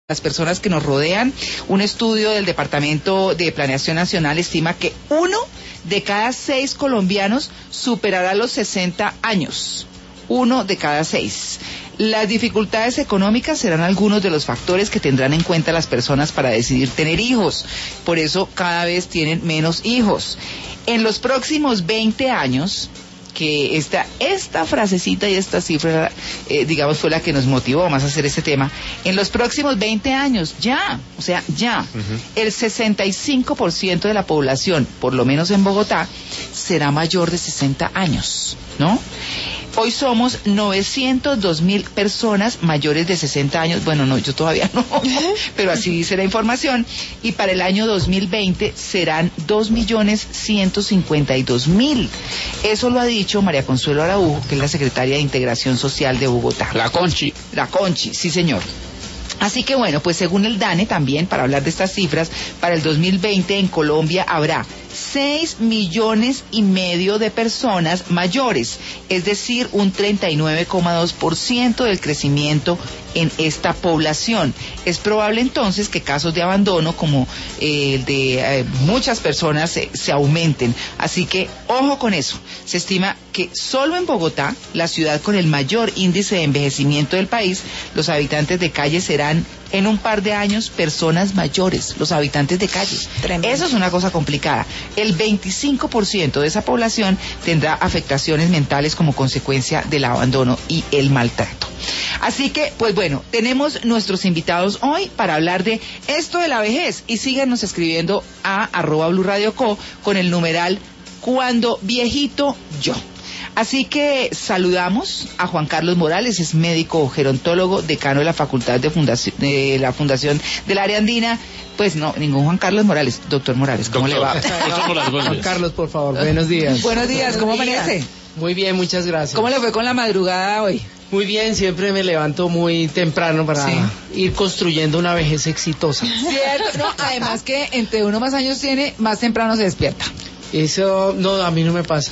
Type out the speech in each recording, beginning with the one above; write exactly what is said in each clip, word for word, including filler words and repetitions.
las personas que nos rodean. Un estudio del Departamento de Planeación Nacional estima que uno de cada seis colombianos superará los sesenta años. Uno de cada seis. Las dificultades económicas serán algunos de los factores que tendrán en cuenta las personas para decidir tener hijos. Por eso cada vez tienen menos hijos. En los próximos veinte años, que esta, esta frasecita y esta cifra, eh, digamos, fue la que nos motivó más a hacer este tema. En los próximos veinte años, ya, o sea, ya, uh-huh. el sesenta y cinco por ciento de la población, por lo menos en Bogotá, será mayor de sesenta años, ¿no? Hoy somos novecientos dos mil personas mayores de sesenta años. Bueno, no, yo todavía no, pero así dice la información. Y para el año dos mil veinte serán dos millones ciento cincuenta y dos mil. Eso lo ha dicho María Consuelo Araujo, que es la secretaria de Integración Social de Bogotá. La Conchi. La Conchi, sí señor. Así que bueno, pues según el DANE también, para hablar de estas cifras, para el dos mil veinte en Colombia habrá seis millones y medio de personas mayores, es decir, un treinta y nueve coma dos por ciento del crecimiento en esta población. Es probable entonces que casos de abandono como eh, el de eh, muchas personas se, se aumenten. Así que ojo con eso. Se estima que solo en Bogotá, la ciudad con el mayor índice de envejecimiento del país, los habitantes de calle serán en un par de años personas mayores, los habitantes de calle. Tremendo. Eso es una cosa complicada. El veinticinco por ciento de esa población tendrá afectaciones mentales como consecuencia del abandono y el maltrato. Así que, pues bueno, tenemos nuestros invitados hoy para hablar de esto de la vejez, y síganos escribiendo a arroba Blue Radio Co con el numeral Cuando Viejito Yo. Así que saludamos a Juan Carlos Morales, es médico gerontólogo, decano de la Facultad de, Fundación, de la Fundación del Área Andina. Pues no, ningún Juan Carlos Morales, doctor Morales, ¿cómo doctor. le va? Juan Carlos, por favor, buenos días. Buenos días, ¿cómo amanece? Muy bien, muchas gracias. ¿Cómo le fue con la madrugada hoy? Muy bien, siempre me levanto muy temprano para sí. ir construyendo una vejez exitosa. Cierto, no, además que entre uno más años tiene, más temprano se despierta. Eso, no, a mí no me pasa.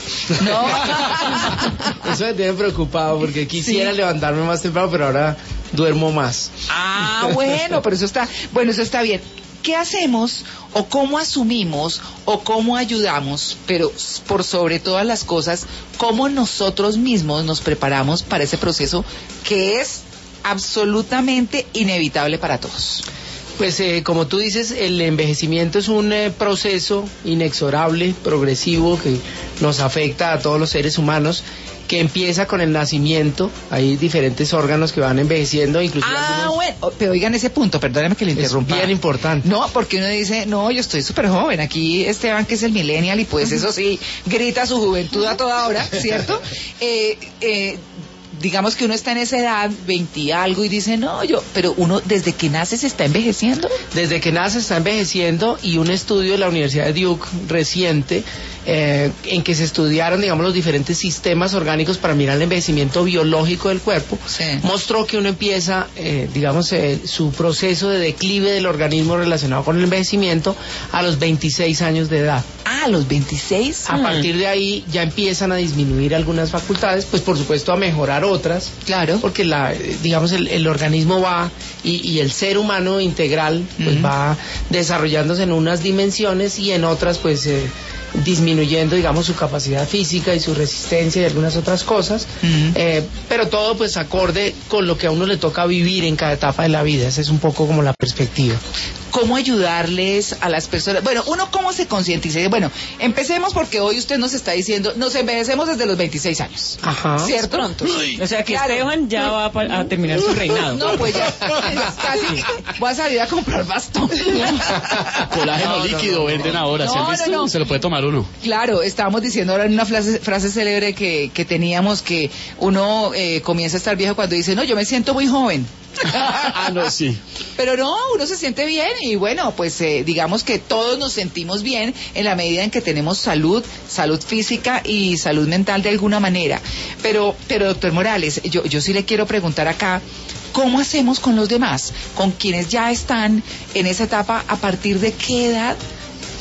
No. Eso me tiene preocupado porque quisiera sí. levantarme más temprano, pero ahora duermo más. Ah, bueno, pero eso está, bueno, eso está bien. ¿Qué hacemos o cómo asumimos o cómo ayudamos, pero por sobre todas las cosas, cómo nosotros mismos nos preparamos para ese proceso que es absolutamente inevitable para todos? Pues eh, como tú dices, el envejecimiento es un eh, proceso inexorable, progresivo, que nos afecta a todos los seres humanos, que empieza con el nacimiento. Hay diferentes órganos que van envejeciendo, inclusive ah, algunos... bueno, pero oigan ese punto, perdóneme que le interrumpa. Es bien importante. No, porque uno dice, no, yo estoy súper joven, aquí Esteban que es el millennial y pues eso sí, grita su juventud a toda hora, ¿cierto? Eh, eh, digamos que uno está en esa edad, veinte algo, y dice, no, yo, pero uno desde que nace se está envejeciendo. Desde que nace se está envejeciendo, y un estudio de la Universidad de Duke reciente, eh, en que se estudiaron, digamos, los diferentes sistemas orgánicos para mirar el envejecimiento biológico del cuerpo, sí. mostró que uno empieza, eh, digamos, eh, su proceso de declive del organismo relacionado con el envejecimiento a los veintiséis años de edad. Ah, a los veintiséis. A mm. partir de ahí ya empiezan a disminuir algunas facultades, pues por supuesto a mejorar otras. Claro. Porque la, digamos, el, el organismo va y, y el ser humano integral pues mm-hmm. va desarrollándose en unas dimensiones y en otras pues eh, disminuyendo, digamos, su capacidad física y su resistencia y algunas otras cosas, uh-huh. eh, pero todo pues acorde con lo que a uno le toca vivir en cada etapa de la vida. Esa es un poco como la perspectiva. ¿Cómo ayudarles a las personas? Bueno, uno cómo se concientiza. Bueno, empecemos porque hoy usted nos está diciendo, nos envejecemos desde los veintiséis años. Ajá. ¿Cierto? Pronto. Uy. O sea que claro. Esteban ya va a, a terminar su reinado. No, pues ya, casi voy a salir a comprar bastón. Colágeno no, líquido no, no, venden no. ahora, No, ¿se han visto? no, no. Se lo puede tomar uno. Claro, estábamos diciendo ahora en una frase, frase célebre que, que teníamos que uno eh, comienza a estar viejo cuando dice, no, yo me siento muy joven. Ah, no, sí. Pero no, uno se siente bien y bueno, pues eh, digamos que todos nos sentimos bien en la medida en que tenemos salud, salud física y salud mental de alguna manera. Pero, pero doctor Morales, yo, yo sí le quiero preguntar acá, ¿cómo hacemos con los demás? Con quienes ya están en esa etapa, ¿a partir de qué edad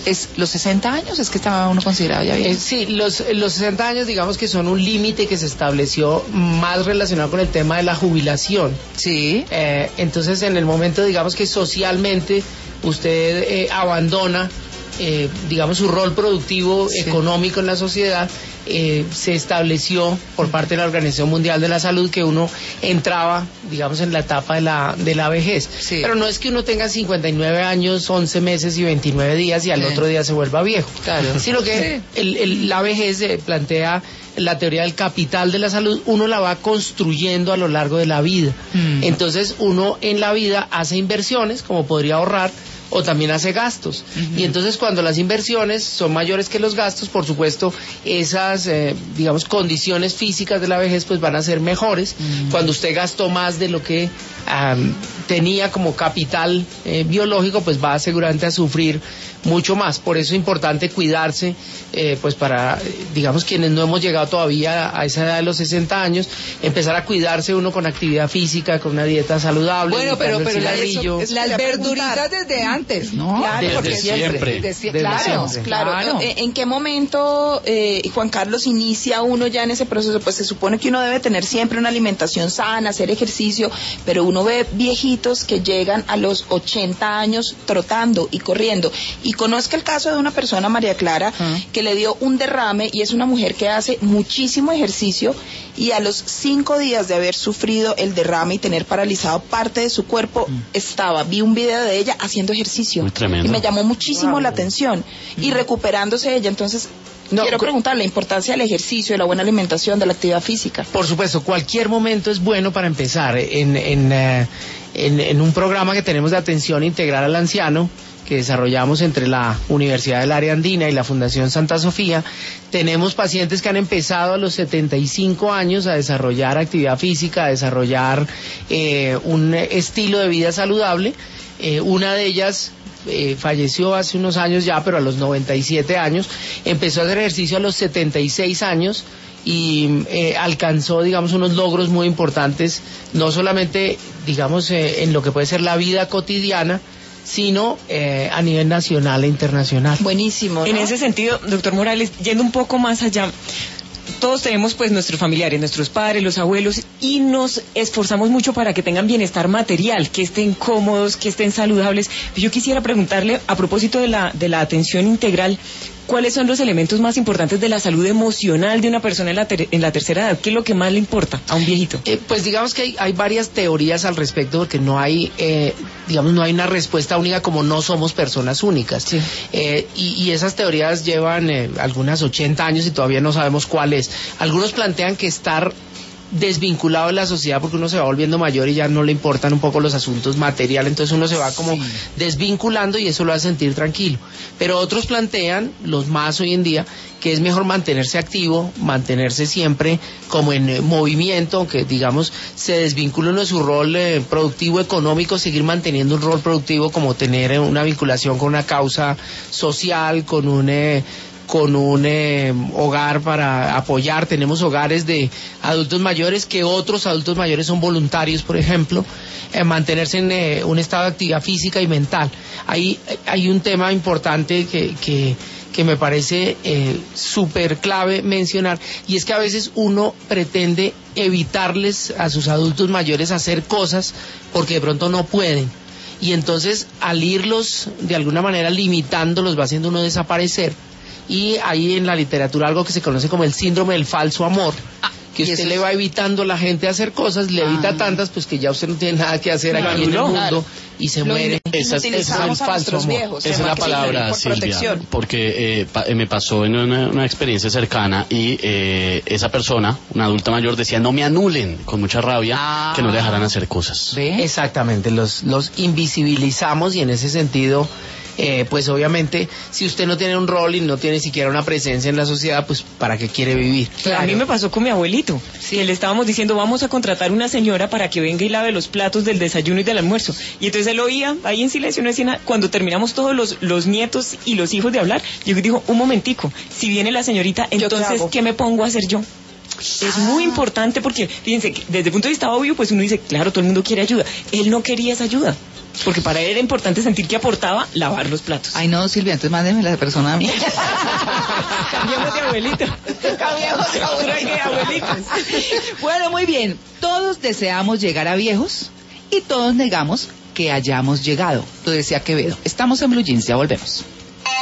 es los sesenta años, es que estaba uno considerado ya bien. Eh, sí, los, los sesenta años digamos que son un límite que se estableció más relacionado con el tema de la jubilación. Sí. Eh, entonces en el momento digamos que socialmente usted eh, abandona eh, digamos su rol productivo sí. económico en la sociedad, eh, se estableció por parte de la Organización Mundial de la Salud que uno entraba digamos en la etapa de la, de la vejez, sí. pero no es que uno tenga cincuenta y nueve años, once meses y veintinueve días y al sí. otro día se vuelva viejo, claro. sino que sí. el, el, la vejez eh, plantea la teoría del capital de la salud, uno la va construyendo a lo largo de la vida, mm. entonces uno en la vida hace inversiones como podría ahorrar o también hace gastos, uh-huh. y entonces cuando las inversiones son mayores que los gastos, por supuesto esas eh, digamos condiciones físicas de la vejez pues van a ser mejores, uh-huh. cuando usted gastó más de lo que um, tenía como capital eh, biológico pues va seguramente a sufrir mucho más, por eso es importante cuidarse eh, pues para digamos quienes no hemos llegado todavía a esa edad de los sesenta años, empezar a cuidarse uno con actividad física, con una dieta saludable, bueno pero, pero la, eso, es las verduritas desde antes, ¿no? Claro, desde porque siempre. Desde, desde claro, siempre. Claro, claro. ¿En, ¿En qué momento, eh, Juan Carlos, inicia uno ya en ese proceso? Pues se supone que uno debe tener siempre una alimentación sana, hacer ejercicio, pero uno ve viejitos que llegan a los ochenta años trotando y corriendo. Y conozca el caso de una persona, María Clara, uh-huh. que le dio un derrame y es una mujer que hace muchísimo ejercicio y a los cinco días de haber sufrido el derrame y tener paralizado parte de su cuerpo, uh-huh. estaba, vi un video de ella haciendo ejercicio. Muy tremendo. Y me llamó muchísimo wow. la atención. Y recuperándose ella, entonces no, quiero preguntar la importancia del ejercicio, de la buena alimentación, de la actividad física. Por supuesto, cualquier momento es bueno para empezar. En, en, uh, en, en un programa que tenemos de atención integral al anciano, que desarrollamos entre la Universidad del Área Andina y la Fundación Santa Sofía, tenemos pacientes que han empezado a los setenta y cinco años a desarrollar actividad física, a desarrollar eh, un estilo de vida saludable. Eh, una de ellas eh, falleció hace unos años ya, pero a los noventa y siete años, empezó a hacer ejercicio a los setenta y seis años y eh, alcanzó, digamos, unos logros muy importantes, no solamente, digamos, eh, en lo que puede ser la vida cotidiana, sino eh, a nivel nacional e internacional. Buenísimo, ¿no? En ese sentido, doctor Morales, yendo un poco más allá, todos tenemos pues nuestros familiares, nuestros padres, los abuelos, y nos esforzamos mucho para que tengan bienestar material, que estén cómodos, que estén saludables. Yo quisiera preguntarle, a propósito de la, de la atención integral, ¿cuáles son los elementos más importantes de la salud emocional de una persona en la, ter en la tercera edad? ¿Qué es lo que más le importa a un viejito? Eh, pues digamos que hay, hay varias teorías al respecto, porque no hay, eh, digamos, no hay una respuesta única, como no somos personas únicas. Sí. Eh, y, y esas teorías llevan eh, algunas ochenta años y todavía no sabemos cuál es. Algunos plantean que estar desvinculado de la sociedad porque uno se va volviendo mayor y ya no le importan un poco los asuntos materiales, entonces uno se va como sí. desvinculando y eso lo hace sentir tranquilo. Pero otros plantean, los más hoy en día, que es mejor mantenerse activo, mantenerse siempre como en eh, movimiento, aunque digamos se desvincula uno de su rol eh, productivo económico, seguir manteniendo un rol productivo como tener eh, una vinculación con una causa social, con un... Eh, con un eh, hogar para apoyar. Tenemos hogares de adultos mayores que otros adultos mayores son voluntarios, por ejemplo, eh, mantenerse en eh, un estado de actividad física y mental. Ahí hay un tema importante que, que, que me parece eh, súper clave mencionar, y es que a veces uno pretende evitarles a sus adultos mayores hacer cosas porque de pronto no pueden. Y entonces al irlos de alguna manera limitando, los va haciendo uno desaparecer. Y hay en la literatura algo que se conoce como el síndrome del falso amor, ah, que usted le va evitando a la gente hacer cosas, le ah. evita tantas, pues que ya usted no tiene nada que hacer claro, aquí en el mundo claro. y se Lo muere. Esa es, esa es, falso amor. Viejos, Esa es la palabra, por Silvia, protección. porque eh, pa me pasó en una, una experiencia cercana y eh, esa persona, una adulta mayor, decía no me anulen, con mucha rabia, ah. que no le dejaran hacer cosas. ¿Ve? Exactamente, los, los invisibilizamos y en ese sentido... Eh, pues obviamente si usted no tiene un rol y no tiene siquiera una presencia en la sociedad, pues ¿para qué quiere vivir? Claro. A mí me pasó con mi abuelito, sí. que le estábamos diciendo vamos a contratar una señora para que venga y lave los platos del desayuno y del almuerzo, y entonces él oía ahí en silencio, no decía nada. Cuando terminamos todos los, los nietos y los hijos de hablar, yo digo, un momentico, si viene la señorita, entonces ¿qué, ¿qué me pongo a hacer yo? Es ah. muy importante porque, fíjense, desde el punto de vista obvio, pues uno dice, claro, todo el mundo quiere ayuda. Él no quería esa ayuda. porque para él era importante sentir que aportaba lavar los platos. Ay, no, Silvia, entonces mándeme la persona a mí. Cambiemos de abuelito. Cambiemos de abuelitos. Bueno, muy bien. Todos deseamos llegar a viejos y todos negamos que hayamos llegado. Lo decía Quevedo. Estamos en Blue Jeans, ya volvemos.